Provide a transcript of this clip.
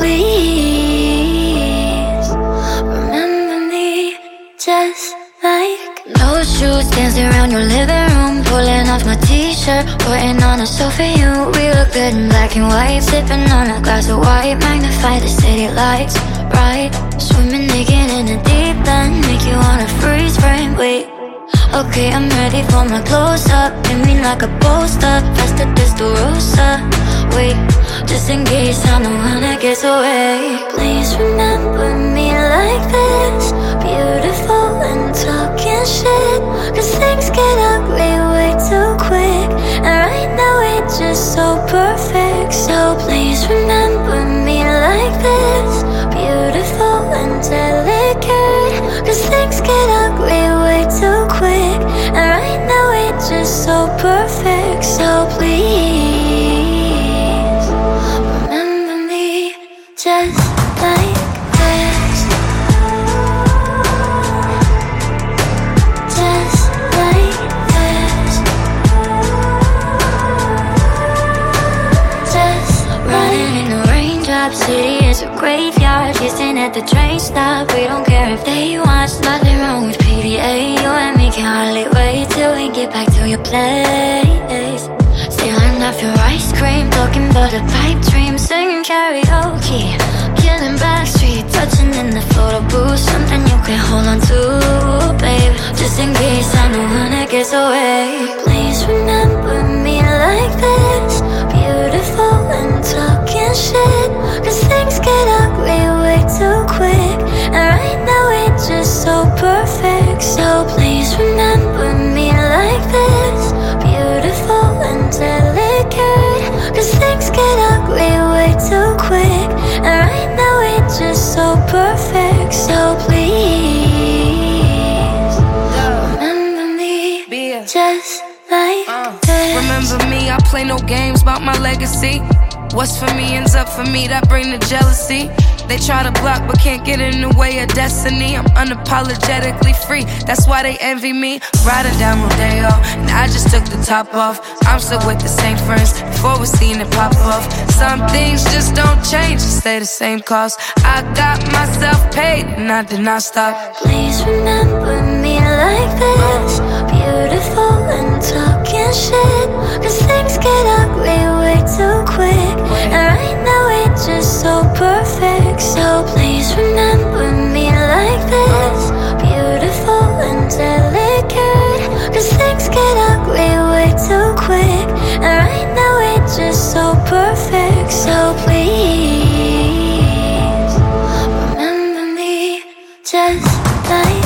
please remember me just like no shoes, dancing around your living room, pulling off my t-shirt, putting on a show for you. We look good in black and white, sipping on a glass of white, magnify the city lights bright, swimming naked in the deep end, make you wanna freeze frame. Wait, okay, I'm ready for my close-up, hit me like a poster, faster Testarossa. Wait, just in case I'm the one that gets away. Please remember me like this, beautiful and talking shit, cause things get ugly way too quick, and right now it's just so perfect. So please remember me like this, beautiful and delicate, cause things get ugly way too quick, and right now it's just so perfect. So please remember me just like this, just like this, just running in the raindrops. City is a graveyard, kissing at the train stop. We don't care if they watch, nothing wrong with PDA. You and me can hardly wait till we get back to your place. Stealing off your ice cream, talking about a pipe dream, singing karaoke, killing backstreet, touching in the photo booth, something you can hold on to, babe, just in case I'm the one that gets away. Please remember me like this, beautiful and talking shit, cause things get ugly way too quick, and right now it's just so perfect. So please remember me like this, beautiful and delicate, cause things get ugly way too quick, and right now it's just so perfect. So please remember me just like this. Remember me, I play no games about my legacy. What's for me ends up for me, that bring the jealousy. They try to block but can't get in the way of destiny. I'm unapologetically free, that's why they envy me. Riding down Rodeo, and I just took the top off. I'm still with the same friends, before we seen it pop off. Some things just don't change, they stay the same cost. I got myself paid, and I did not stop. Please remember me like this, beautiful and talking shit, cause things get ugly way too quick, and right now it's just so perfect. So please remember me like this, beautiful and delicate, cause things get ugly way too quick, and right now it's just so perfect. So please remember me just like